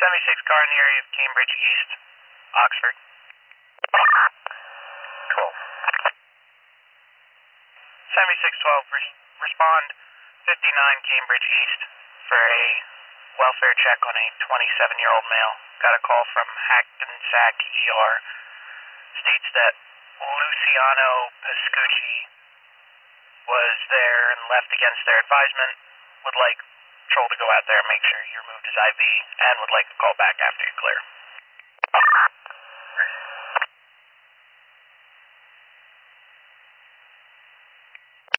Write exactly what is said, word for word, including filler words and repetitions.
seventy-six car in the area of Cambridge East, Oxford. Cool. seventy-six twelve, res- respond fifty-nine Cambridge East for a welfare check on a twenty-seven-year-old male. Got a call from Hackensack E R. States that Luciano Pascucci was there and left against their advisement. Would like patrol to go out there and make sure you removed his I V, and would like to call back after you clear.